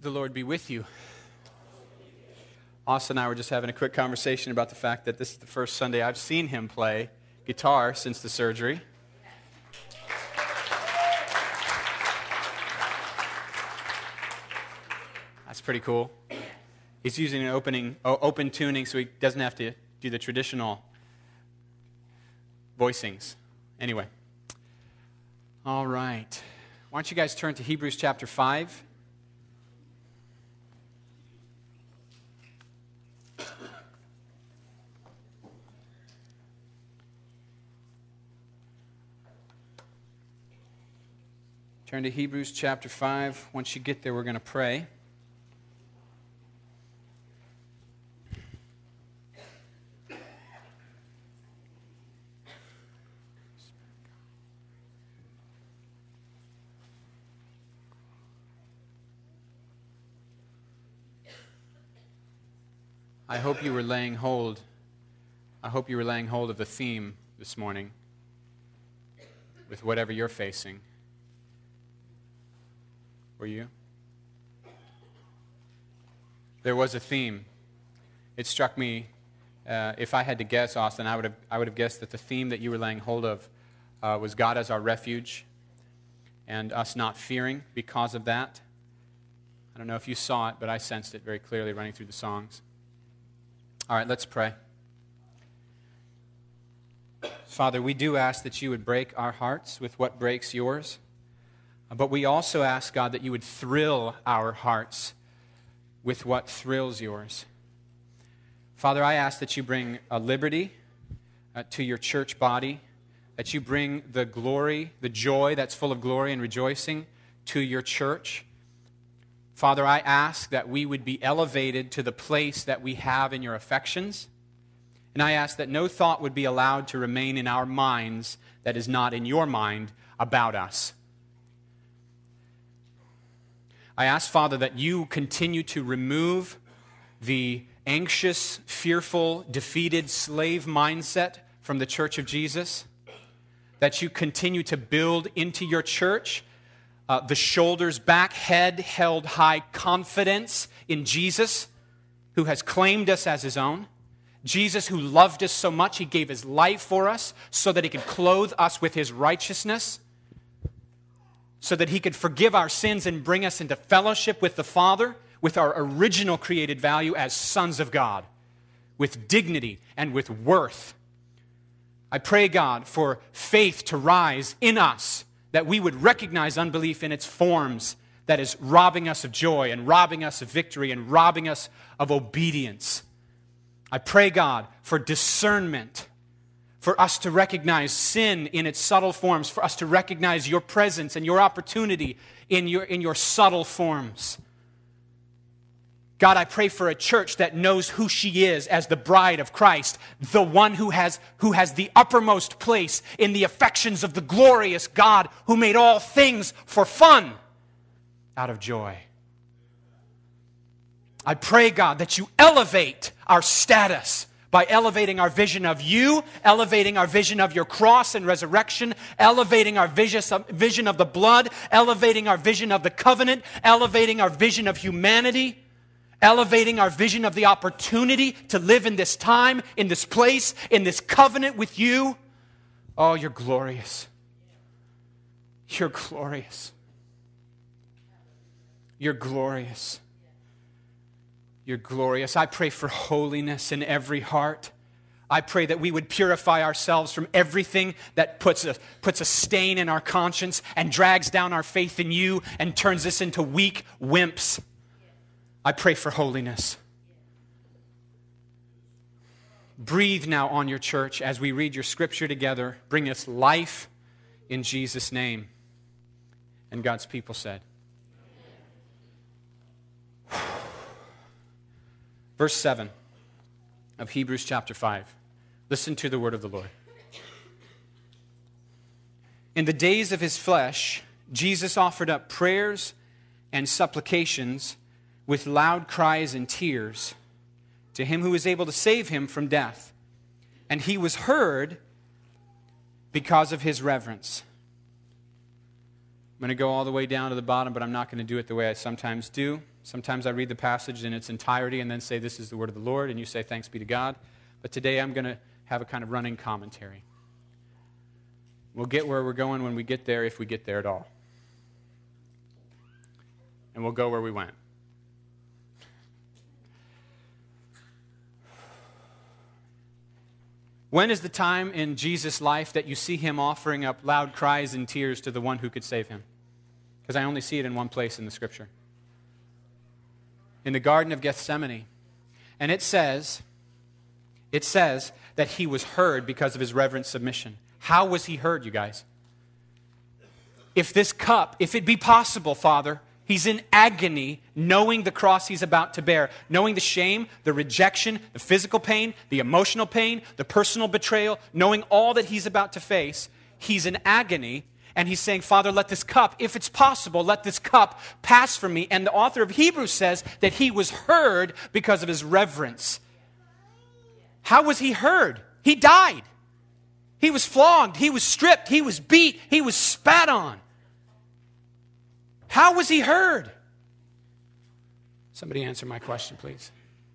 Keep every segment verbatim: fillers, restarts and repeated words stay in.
The Lord be with you. Austin and I were just having a quick conversation about the fact that this is the first Sunday I've seen him play guitar since the surgery. That's pretty cool. He's using an opening, oh, open tuning so he doesn't have to do the traditional voicings. Anyway. All right. Why don't you guys turn to Hebrews chapter five. Turn to Hebrews chapter five. Once you get there, we're going to pray. I hope you were laying hold. I hope you were laying hold of the theme this morning with whatever you're facing. Were you? There was a theme. It struck me, uh, if I had to guess, Austin, I would have I would have guessed that the theme that you were laying hold of uh, was God as our refuge and us not fearing because of that. I don't know if you saw it, but I sensed it very clearly running through the songs. All right, let's pray. Father, we do ask that you would break our hearts with what breaks yours. But we also ask, God, that you would thrill our hearts with what thrills yours. Father, I ask that you bring a liberty uh, to your church body, that you bring the glory, the joy that's full of glory and rejoicing to your church. Father, I ask that we would be elevated to the place that we have in your affections. And I ask that no thought would be allowed to remain in our minds that is not in your mind about us. I ask, Father, that you continue to remove the anxious, fearful, defeated slave mindset from the church of Jesus, that you continue to build into your church uh, the shoulders back, head held high confidence in Jesus, who has claimed us as his own. Jesus, who loved us so much, he gave his life for us so that he could clothe us with his righteousness, so that he could forgive our sins and bring us into fellowship with the Father, with our original created value as sons of God, with dignity and with worth. I pray, God, for faith to rise in us, that we would recognize unbelief in its forms that is robbing us of joy and robbing us of victory and robbing us of obedience. I pray, God, for discernment, for us to recognize sin in its subtle forms, for us to recognize your presence and your opportunity in your, in your subtle forms. God, I pray for a church that knows who she is as the bride of Christ, the one who has, who has the uppermost place in the affections of the glorious God who made all things for fun out of joy. I pray, God, that you elevate our status by elevating our vision of you, elevating our vision of your cross and resurrection, elevating our vision of the blood, elevating our vision of the covenant, elevating our vision of humanity, elevating our vision of the opportunity to live in this time, in this place, in this covenant with you. Oh, you're glorious. You're glorious. You're glorious. You're glorious. I pray for holiness in every heart. I pray that we would purify ourselves from everything that puts a, puts a stain in our conscience and drags down our faith in you and turns us into weak wimps. I pray for holiness. Breathe now on your church as we read your scripture together. Bring us life in Jesus' name. And God's people said, verse seven of Hebrews chapter five. Listen to the word of the Lord. In the days of his flesh, Jesus offered up prayers and supplications with loud cries and tears to him who is able to save him from death. And he was heard because of his reverence. I'm going to go all the way down to the bottom, but I'm not going to do it the way I sometimes do. Sometimes I read the passage in its entirety and then say, this is the word of the Lord, and you say, thanks be to God. But today I'm going to have a kind of running commentary. We'll get where we're going when we get there, if we get there at all. And we'll go where we went. When is the time in Jesus' life that you see him offering up loud cries and tears to the one who could save him? Because I only see it in one place in the Scripture. In the Garden of Gethsemane. And it says, it says that he was heard because of his reverent submission. How was he heard, you guys? If this cup, if it be possible, Father, he's in agony, knowing the cross he's about to bear, knowing the shame, the rejection, the physical pain, the emotional pain, the personal betrayal, knowing all that he's about to face. He's in agony, and he's saying, Father, let this cup, if it's possible, let this cup pass from me. And the author of Hebrews says that he was heard because of his reverence. How was he heard? He died. He was flogged. He was stripped. He was beat. He was spat on. How was he heard? Somebody answer my question, please.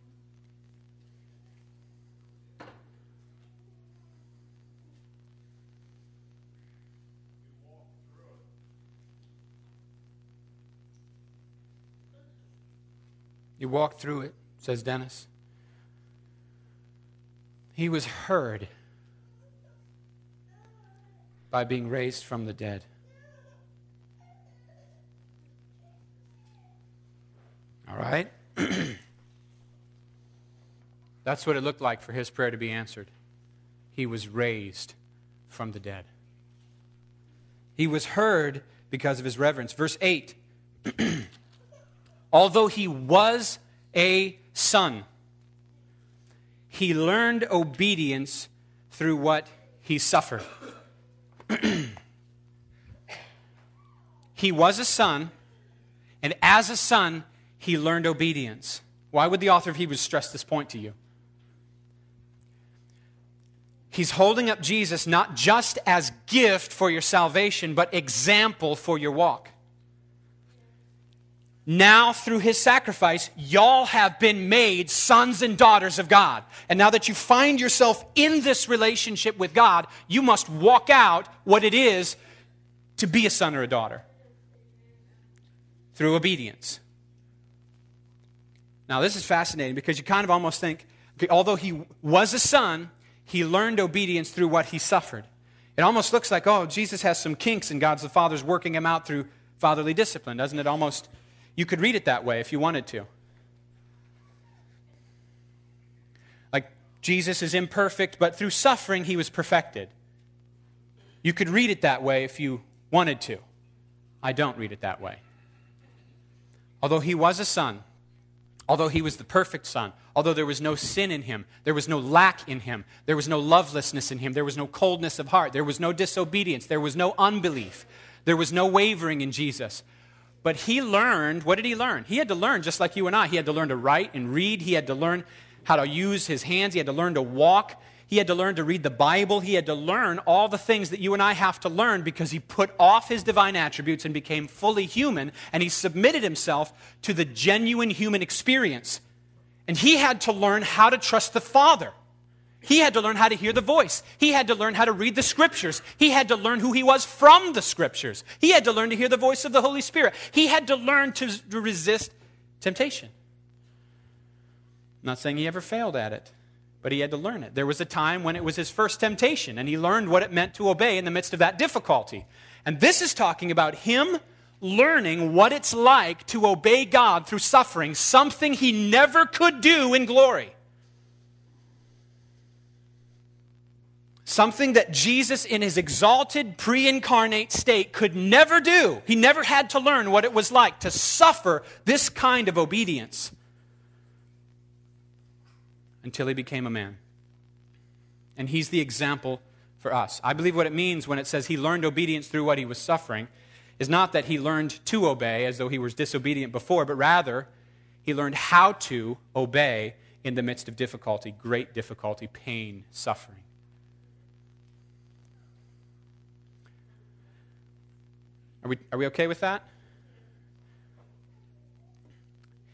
You walked through it, says Dennis. He was heard by being raised from the dead. All right? That's what it looked like for his prayer to be answered. He was raised from the dead. He was heard because of his reverence. Verse eight. Although he was a son, he learned obedience through what he suffered. He was a son, and as a son, he learned obedience. Why would the author of Hebrews stress this point to you? He's holding up Jesus not just as gift for your salvation, but example for your walk. Now, through his sacrifice, y'all have been made sons and daughters of God. And now that you find yourself in this relationship with God, you must walk out what it is to be a son or a daughter. Through obedience. Now, this is fascinating because you kind of almost think, okay, although he was a son, he learned obedience through what he suffered. It almost looks like, oh, Jesus has some kinks and God's the Father's working him out through fatherly discipline. Doesn't it almost... You could read it that way if you wanted to. Like, Jesus is imperfect, but through suffering he was perfected. You could read it that way if you wanted to. I don't read it that way. Although he was a son, although he was the perfect son, although there was no sin in him, there was no lack in him, there was no lovelessness in him, there was no coldness of heart, there was no disobedience, there was no unbelief, there was no wavering in Jesus. But he learned, what did he learn? He had to learn just like you and I. He had to learn to write and read. He had to learn how to use his hands. He had to learn to walk. He had to learn to read the Bible. He had to learn all the things that you and I have to learn because he put off his divine attributes and became fully human, and he submitted himself to the genuine human experience. And he had to learn how to trust the Father. He had to learn how to hear the voice. He had to learn how to read the Scriptures. He had to learn who he was from the Scriptures. He had to learn to hear the voice of the Holy Spirit. He had to learn to resist temptation. I'm not saying he ever failed at it, but he had to learn it. There was a time when it was his first temptation, and he learned what it meant to obey in the midst of that difficulty. And this is talking about him learning what it's like to obey God through suffering, something he never could do in glory. Something that Jesus in his exalted pre-incarnate state could never do. He never had to learn what it was like to suffer this kind of obedience until he became a man. And he's the example for us. I believe what it means when it says he learned obedience through what he was suffering is not that he learned to obey as though he was disobedient before, but rather he learned how to obey in the midst of difficulty, great difficulty, pain, suffering. Are we, are we okay with that?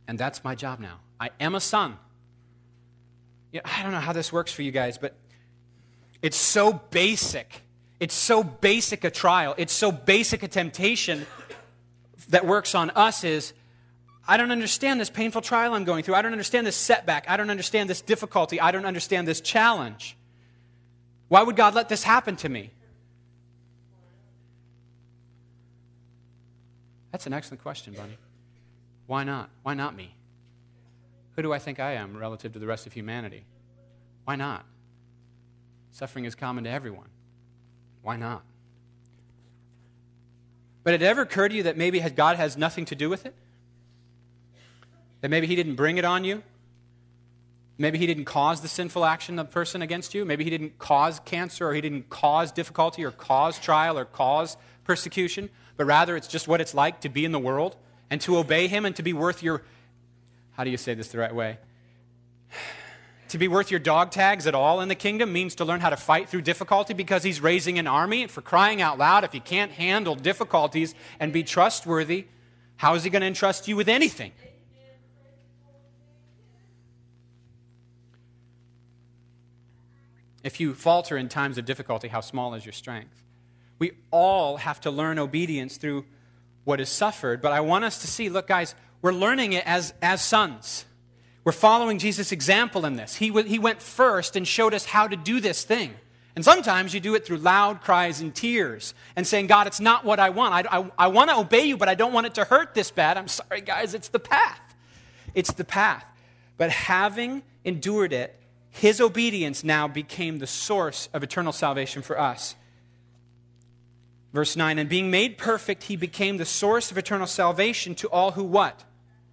And that's my job now. I am a son. Yeah, I don't know how this works for you guys, but it's so basic. It's so basic a trial. It's so basic a temptation that works on us is, I don't understand this painful trial I'm going through. I don't understand this setback. I don't understand this difficulty. I don't understand this challenge. Why would God let this happen to me? That's an excellent question, buddy. Why not? Why not me? Who do I think I am relative to the rest of humanity? Why not? Suffering is common to everyone. Why not? But did it ever occur to you that maybe God has nothing to do with it? That maybe He didn't bring it on you? Maybe He didn't cause the sinful action of the person against you? Maybe He didn't cause cancer, or He didn't cause difficulty or cause trial or cause persecution, but rather it's just what it's like to be in the world and to obey Him and to be worth your, how do you say this the right way? To be worth your dog tags at all in the kingdom means to learn how to fight through difficulty because He's raising an army. And for crying out loud, if you can't handle difficulties and be trustworthy, how is He going to entrust you with anything? If you falter in times of difficulty, how small is your strength? We all have to learn obedience through what is suffered. But I want us to see, look guys, we're learning it as, as sons. We're following Jesus' example in this. He, w- he went first and showed us how to do this thing. And sometimes you do it through loud cries and tears and saying, God, it's not what I want. I, I, I want to obey you, but I don't want it to hurt this bad. I'm sorry, guys, it's the path. It's the path. But having endured it, His obedience now became the source of eternal salvation for us. Verse nine, and being made perfect, He became the source of eternal salvation to all who what?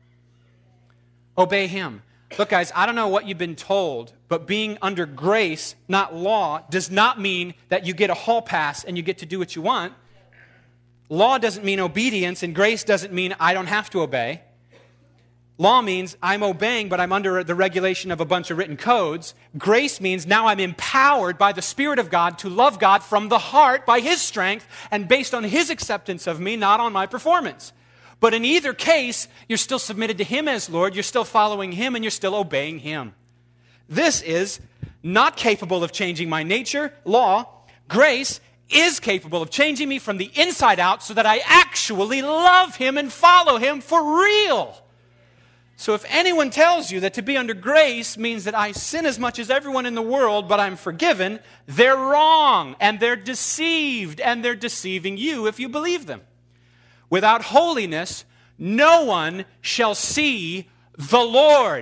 Obey Him. Look, guys, I don't know what you've been told, but being under grace, not law, does not mean that you get a hall pass and you get to do what you want. Law doesn't mean obedience, and grace doesn't mean I don't have to obey. Law means I'm obeying, but I'm under the regulation of a bunch of written codes. Grace means now I'm empowered by the Spirit of God to love God from the heart by His strength and based on His acceptance of me, not on my performance. But in either case, you're still submitted to Him as Lord, you're still following Him, and you're still obeying Him. This is not capable of changing my nature, law. Grace is capable of changing me from the inside out so that I actually love Him and follow Him for real. So if anyone tells you that to be under grace means that I sin as much as everyone in the world, but I'm forgiven, they're wrong, and they're deceived, and they're deceiving you if you believe them. Without holiness, no one shall see the Lord.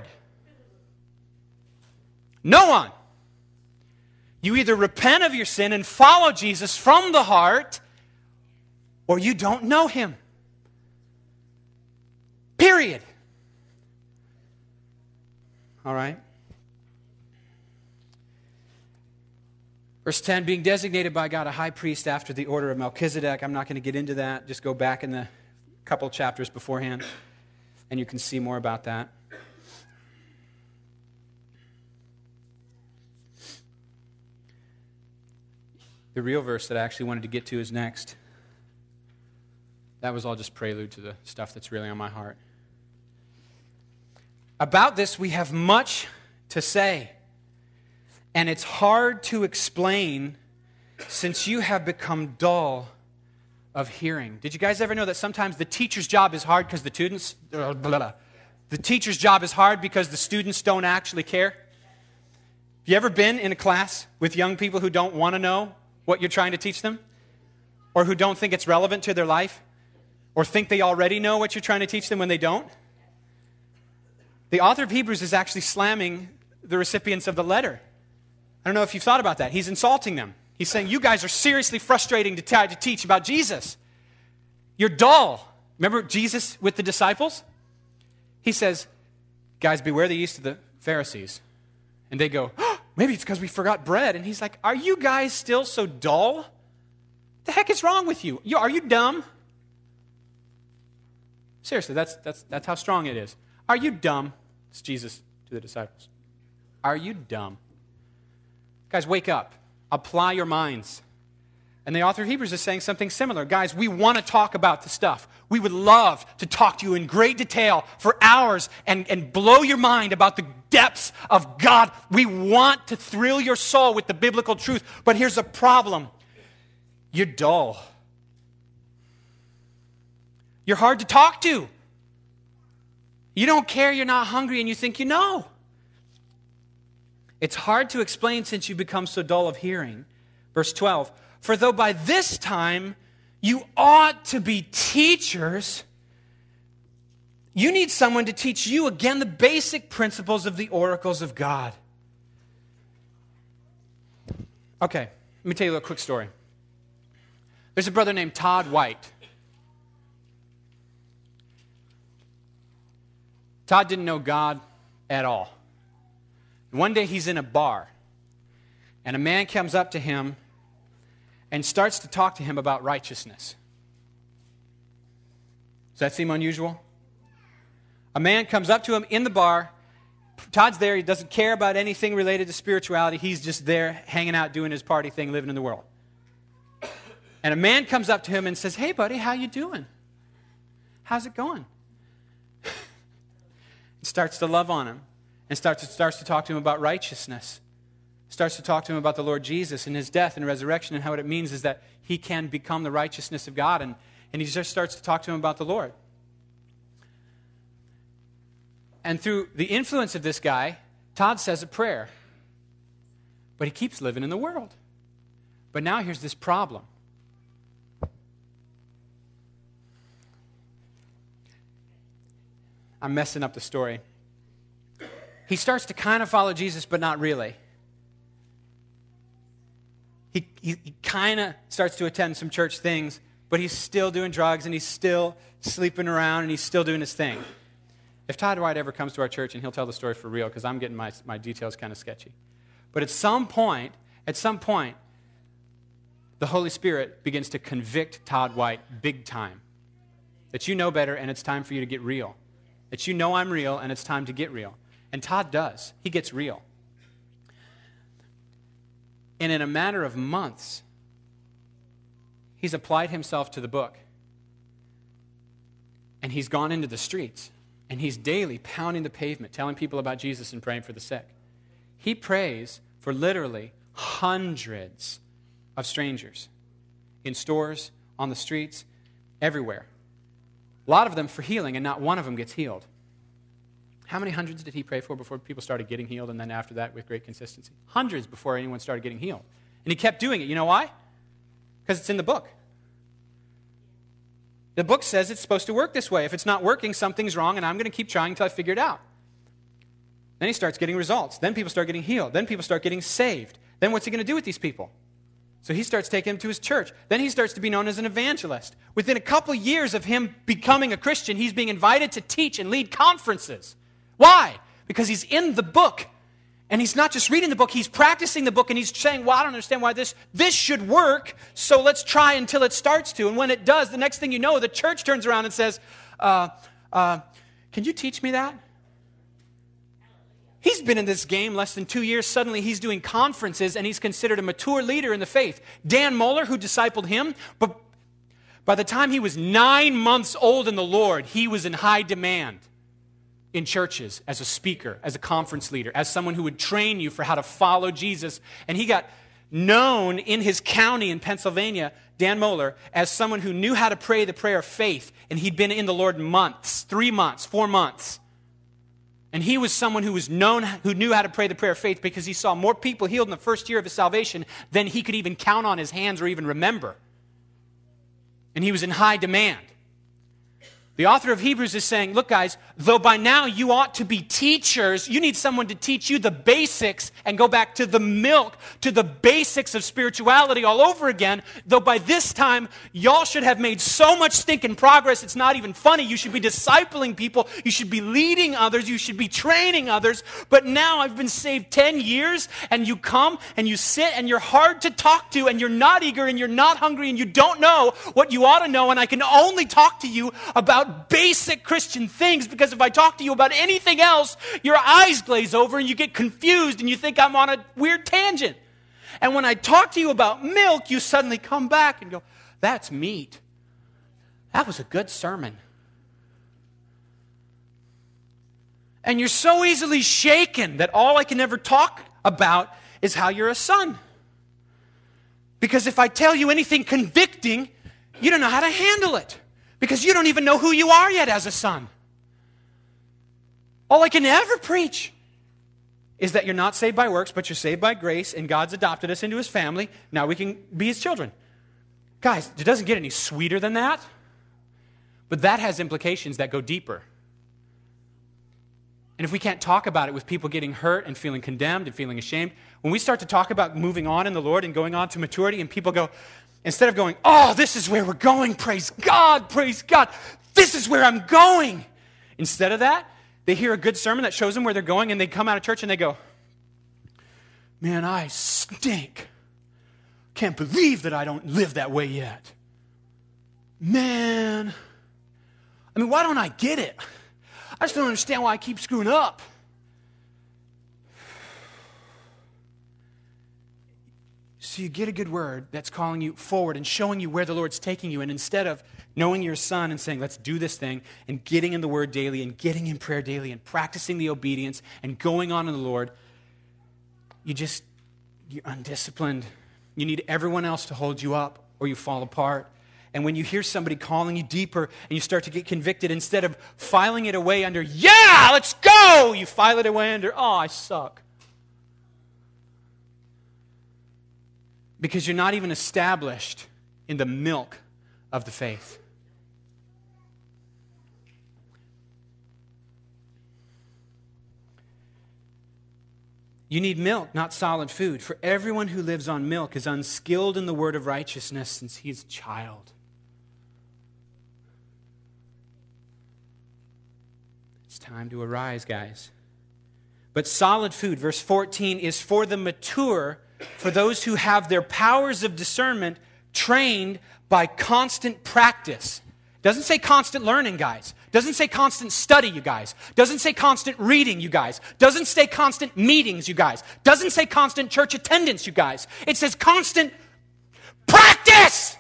No one. You either repent of your sin and follow Jesus from the heart, or you don't know Him. Period. All right? Verse ten, being designated by God a high priest after the order of Melchizedek. I'm not going to get into that. Just go back in the couple chapters beforehand, and you can see more about that. The real verse that I actually wanted to get to is next. That was all just prelude to the stuff that's really on my heart. About this, we have much to say. And it's hard to explain since you have become dull of hearing. Did you guys ever know that sometimes the teacher's job is hard because the students, blah, blah, blah. the teacher's job is hard because the students don't actually care? Have you ever been in a class with young people who don't want to know what you're trying to teach them? Or who don't think it's relevant to their life? Or think they already know what you're trying to teach them when they don't? The author of Hebrews is actually slamming the recipients of the letter. I don't know if you've thought about that. He's insulting them. He's saying, you guys are seriously frustrating to try to teach about Jesus. You're dull. Remember Jesus with the disciples? He says, guys, beware the yeast of the Pharisees. And they go, oh, maybe it's because we forgot bread. And he's like, are you guys still so dull? What the heck is wrong with you? you are you dumb? Seriously, that's, that's, that's how strong it is. Are you dumb? It's Jesus to the disciples. Are you dumb? Guys, wake up. Apply your minds. And the author of Hebrews is saying something similar. Guys, we want to talk about the stuff. We would love to talk to you in great detail for hours and, and blow your mind about the depths of God. We want to thrill your soul with the biblical truth. But here's a problem. You're dull. You're hard to talk to. You don't care, you're not hungry, and you think you know. It's hard to explain since you become so dull of hearing. Verse twelve, for though by this time you ought to be teachers, you need someone to teach you again the basic principles of the oracles of God. Okay, let me tell you a quick story. There's a brother named Todd White. Todd didn't know God at all. One day he's in a bar, and a man comes up to him and starts to talk to him about righteousness. Does that seem unusual? A man comes up to him in the bar. Todd's there. He doesn't care about anything related to spirituality. He's just there hanging out, doing his party thing, living in the world. And a man comes up to him and says, hey, buddy, how you doing? How's it going? Starts to love on him and starts to, starts to talk to him about righteousness. Starts to talk to him about the Lord Jesus and his death and resurrection and how what it means is that he can become the righteousness of God. And, and he just starts to talk to him about the Lord. And through the influence of this guy, Todd says a prayer. But he keeps living in the world. But now here's this problem. I'm messing up the story. He starts to kind of follow Jesus, but not really. He, he, he kind of starts to attend some church things, but he's still doing drugs, and he's still sleeping around, and he's still doing his thing. If Todd White ever comes to our church, and he'll tell the story for real, because I'm getting my, my details kind of sketchy. But at some point, at some point, the Holy Spirit begins to convict Todd White big time. That you know better, and it's time for you to get real. That you know I'm real, and it's time to get real. And Todd does. He gets real. And in a matter of months, he's applied himself to the book. And he's gone into the streets. And he's daily pounding the pavement, telling people about Jesus and praying for the sick. He prays for literally hundreds of strangers in stores, on the streets, everywhere. A lot of them for healing, and not one of them gets healed. How many hundreds did he pray for before people started getting healed, and then after that with great consistency? Hundreds before anyone started getting healed. And he kept doing it. You know why? Because it's in the book. The book says it's supposed to work this way. If it's not working, something's wrong, and I'm going to keep trying until I figure it out. Then he starts getting results. Then people start getting healed. Then people start getting saved. Then what's he going to do with these people? So he starts taking them to his church. Then he starts to be known as an evangelist. Within a couple years of him becoming a Christian, he's being invited to teach and lead conferences. Why? Because he's in the book. And he's not just reading the book, he's practicing the book, and he's saying, well, I don't understand why this, this should work, so let's try until it starts to. And when it does, the next thing you know, the church turns around and says, uh, uh, can you teach me that? He's been in this game less than two years. Suddenly he's doing conferences, and he's considered a mature leader in the faith. Dan Mohler, who discipled him, but by the time he was nine months old in the Lord, he was in high demand in churches as a speaker, as a conference leader, as someone who would train you for how to follow Jesus. And he got known in his county in Pennsylvania, Dan Mohler, as someone who knew how to pray the prayer of faith. And he'd been in the Lord months, three months, four months. And he was someone who was known, who knew how to pray the prayer of faith because he saw more people healed in the first year of his salvation than he could even count on his hands or even remember. And he was in high demand. The author of Hebrews is saying, look guys, though by now you ought to be teachers, you need someone to teach you the basics and go back to the milk, to the basics of spirituality all over again. Though by this time, y'all should have made so much stinking progress, it's not even funny. You should be discipling people. You should be leading others. You should be training others. But now I've been saved ten years, and you come and you sit and you're hard to talk to, and you're not eager and you're not hungry, and you don't know what you ought to know, and I can only talk to you about basic Christian things, because if I talk to you about anything else, your eyes glaze over and you get confused and you think I'm on a weird tangent. And when I talk to you about milk, you suddenly come back and go, that's meat. That was a good sermon. And you're so easily shaken that all I can ever talk about is how you're a son. Because if I tell you anything convicting, you don't know how to handle it. Because you don't even know who you are yet as a son. All I can ever preach is that you're not saved by works, but you're saved by grace, and God's adopted us into His family. Now we can be His children. Guys, it doesn't get any sweeter than that. But that has implications that go deeper. And if we can't talk about it with people getting hurt and feeling condemned and feeling ashamed, when we start to talk about moving on in the Lord and going on to maturity, and people go, instead of going, oh, this is where we're going, praise God, praise God, this is where I'm going. Instead of that, they hear a good sermon that shows them where they're going, and they come out of church and they go, man, I stink. Can't believe that I don't live that way yet. Man, I mean, why don't I get it? I just don't understand why I keep screwing up. So you get a good word that's calling you forward and showing you where the Lord's taking you. And instead of knowing your son and saying, let's do this thing, and getting in the Word daily and getting in prayer daily and practicing the obedience and going on in the Lord, you just, you're undisciplined. You need everyone else to hold you up or you fall apart. And when you hear somebody calling you deeper and you start to get convicted, instead of filing it away under, yeah, let's go, you file it away under, oh, I suck. Because you're not even established in the milk of the faith. You need milk, not solid food. For everyone who lives on milk is unskilled in the word of righteousness, since he is a child. It's time to arise, guys. But solid food, verse fourteen, is for the mature, for those who have their powers of discernment trained by constant practice. Doesn't say constant learning, guys. Doesn't say constant study, you guys. Doesn't say constant reading, you guys. Doesn't say constant meetings, you guys. Doesn't say constant church attendance, you guys. It says constant practice.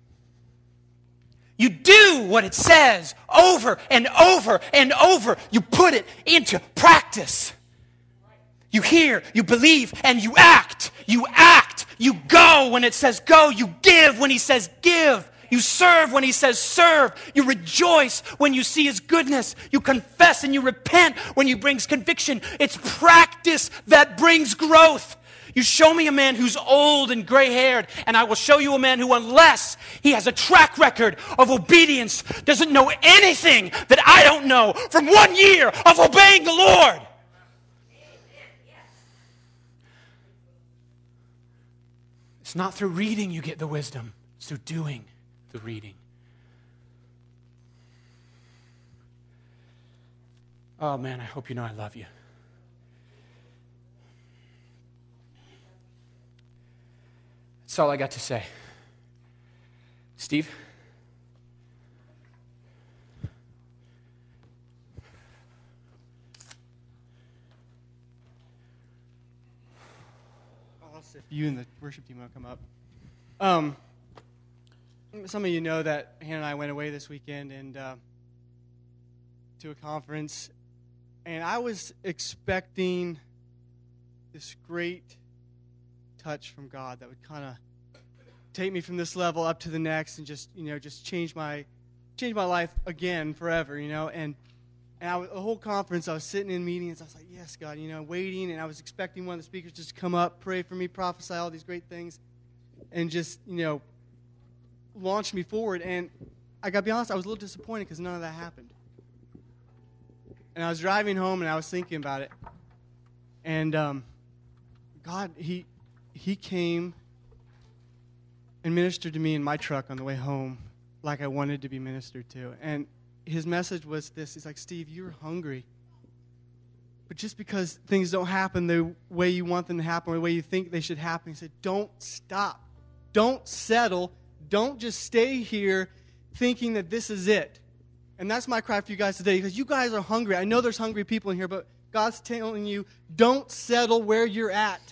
You do what it says over and over and over. You put it into practice. You hear, you believe, and you act. You act. You go when it says go. You give when He says give. You serve when He says serve. You rejoice when you see His goodness. You confess and you repent when He brings conviction. It's practice that brings growth. You show me a man who's old and gray-haired, and I will show you a man who, unless he has a track record of obedience, doesn't know anything that I don't know from one year of obeying the Lord. It's not through reading you get the wisdom. It's through doing the reading. Oh, man, I hope you know I love you. That's all I got to say. Steve? If you and the worship team will come up. Um, some of you know that Hannah and I went away this weekend and uh, to a conference, and I was expecting this great touch from God that would kind of take me from this level up to the next and just, you know, just change my change my life again forever, you know, and And I was, the whole conference, I was sitting in meetings. I was like, yes, God, you know, waiting. And I was expecting one of the speakers just to come up, pray for me, prophesy all these great things, and just, you know, launch me forward. And I got to be honest, I was a little disappointed because none of that happened. And I was driving home, and I was thinking about it. And um, God, he he came and ministered to me in my truck on the way home like I wanted to be ministered to. And His message was this. He's like, Steve, you're hungry. But just because things don't happen the way you want them to happen or the way you think they should happen, he said, don't stop. Don't settle. Don't just stay here thinking that this is it. And that's my cry for you guys today, because you guys are hungry. I know there's hungry people in here, but God's telling you, don't settle where you're at.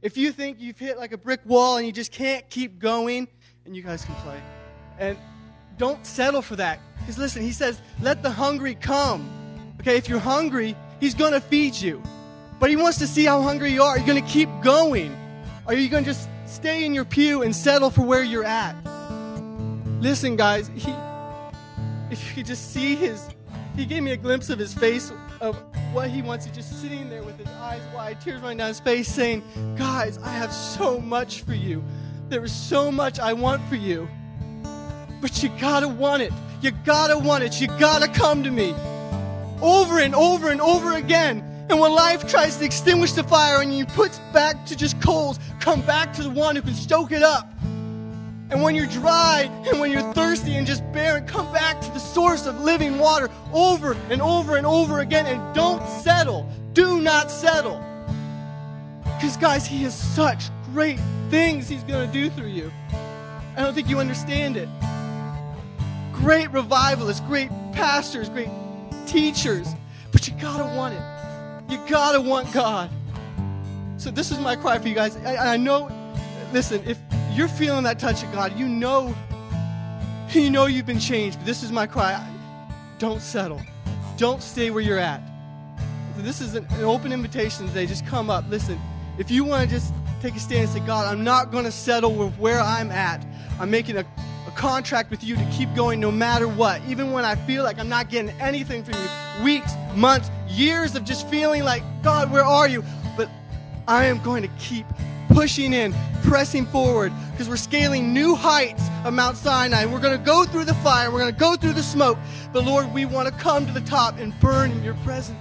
if you think you've hit like a brick wall and you just can't keep going, and you guys can play, and don't settle for that. Because listen, he says, let the hungry come. Okay, if you're hungry, he's going to feed you. But he wants to see how hungry you are. Are you going to keep going? Or are you going to just stay in your pew and settle for where you're at? Listen, guys, he, if you could just see his, he gave me a glimpse of his face, of what he wants. He's just sitting there with his eyes wide, tears running down his face, saying, guys, I have so much for you. There is so much I want for you. But you gotta want it. You gotta want it. You gotta come to me. Over and over and over again. And when life tries to extinguish the fire and you put back to just coals, come back to the one who can stoke it up. And when you're dry and when you're thirsty and just barren, come back to the source of living water over and over and over again. And don't settle. Do not settle. Because, guys, he has such great things he's going to do through you. I don't think you understand it. Great revivalists, great pastors, great teachers. But you got to want it. You got to want God. So this is my cry for you guys. I, I know, listen, if you're feeling that touch of God, you know, you know you've been changed. But this is my cry. Don't settle. Don't stay where you're at. This is an, an open invitation today. Just come up. Listen, if you want to just take a stand and say, God, I'm not going to settle with where I'm at. I'm making a, a contract with you to keep going no matter what. Even when I feel like I'm not getting anything from you. Weeks, months, years of just feeling like, God, where are you? But I am going to keep pushing in, pressing forward, because we're scaling new heights of Mount Sinai. We're going to go through the fire. We're going to go through the smoke. But Lord, we want to come to the top and burn in your presence.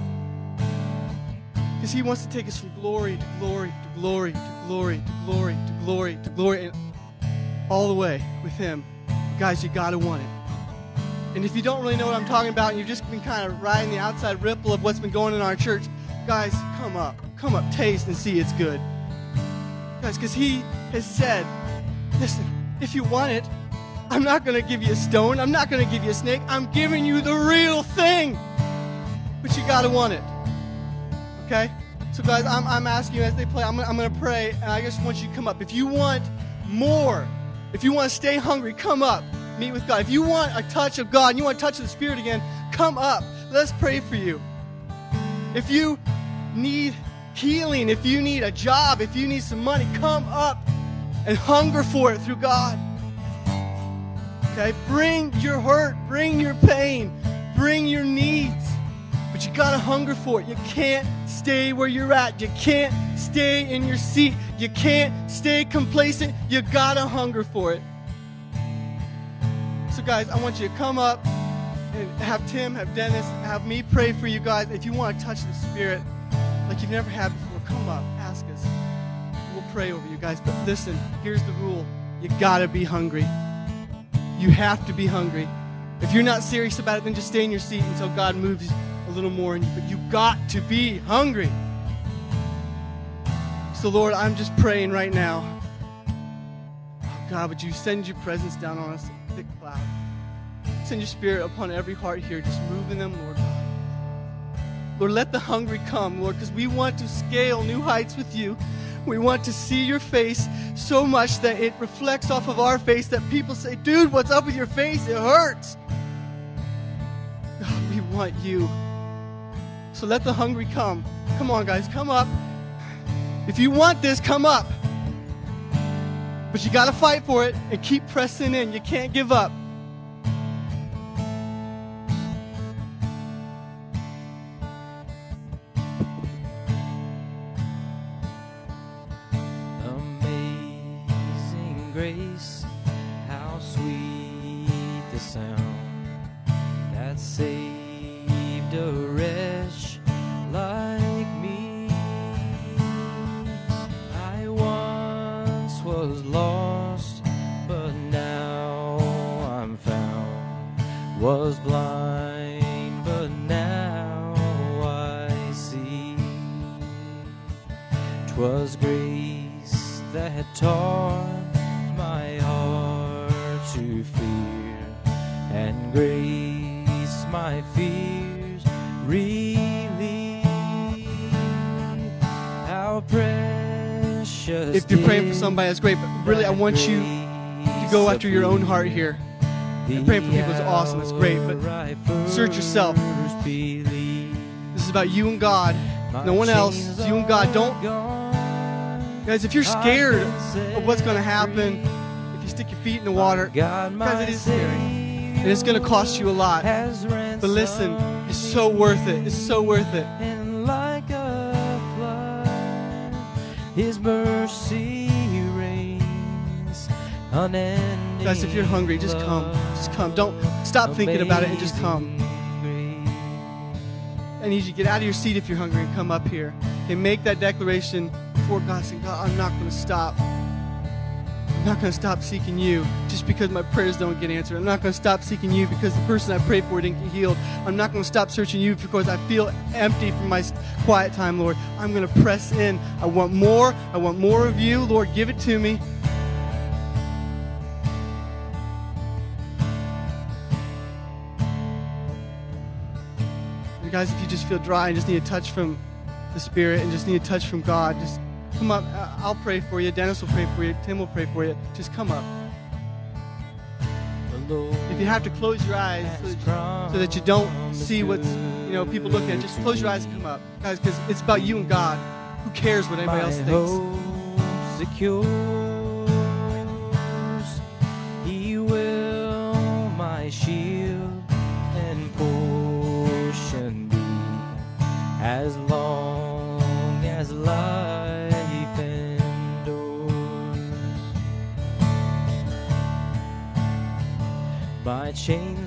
Because he wants to take us from glory to glory to glory to glory to glory to glory to glory, and all the way with him. Guys, you got to want it. And if you don't really know what I'm talking about, and you've just been kind of riding the outside ripple of what's been going on in our church, guys, come up. Come up, taste and see it's good. Guys, because he has said, listen, if you want it, I'm not going to give you a stone. I'm not going to give you a snake. I'm giving you the real thing. But you got to want it. Okay? So, guys, I'm, I'm asking you as they play, I'm, I'm going to pray, and I just want you to come up. If you want more, if you want to stay hungry, come up. Meet with God. If you want a touch of God, and you want a touch of the Spirit again, come up. Let's pray for you. If you need healing, if you need a job, if you need some money, come up and hunger for it through God. Okay? Bring your hurt, bring your pain, bring your needs. But you got to hunger for it. You can't stay where you're at. You can't stay in your seat. You can't stay complacent. You got to hunger for it. So, guys, I want you to come up and have Tim, have Dennis, have me pray for you guys. If you want to touch the Spirit like you've never had before, come up, ask us. We'll pray over you guys. But listen, here's the rule. You got to be hungry. You have to be hungry. If you're not serious about it, then just stay in your seat until God moves a little more in you. But you got to be hungry. So, Lord, I'm just praying right now. Oh, God, would you send your presence down on us in a thick cloud? Send your Spirit upon every heart here. Just move in them, Lord God. Lord, let the hungry come, Lord, because we want to scale new heights with you. We want to see your face so much that it reflects off of our face, that people say, dude, what's up with your face? It hurts. God, we want you. So let the hungry come. Come on, guys, come up. If you want this, come up. But you got to fight for it and keep pressing in. You can't give up. Amazing grace, how sweet the sound that saved a wretch like me. I once was lost, but now I'm found. Was blind, but now I see. 'Twas grace that had taught my heart to fear, and grace my fears relieved. How precious If you're praying for somebody, that's great. But really, I want you to go after your own heart here. And praying for people is awesome. It's great. But search yourself. This is about you and God. No one else. It's you and God. Don't, guys. If you're scared of what's going to happen, if you stick your feet in the water, guys, it is scary, and it's going to cost you a lot. But listen, it's so worth it. It's so worth it. His mercy reigns unending. Guys, if you're hungry, just come. Just come. Don't stop thinking about it and just come. I need you to get out of your seat if you're hungry and come up here. Okay, make that declaration before God, saying, God, I'm not going to stop. I'm not going to stop seeking you just because my prayers don't get answered. I'm not going to stop seeking you because the person I prayed for didn't get healed. I'm not going to stop searching you because I feel empty from my quiet time, Lord. I'm going to press in. I want more. I want more of you. Lord, give it to me. And guys, if you just feel dry and just need a touch from the Spirit and just need a touch from God, just come up. I'll pray for you. Dennis will pray for you. Tim will pray for you. Just come up. If you have to close your eyes so that, you, so that you don't see what's, you know, people looking at, just close your eyes and come up. Guys, because it's about you and God. Who cares what anybody else thinks? Secures, He will my shield and portion be, as long as life endures. My chains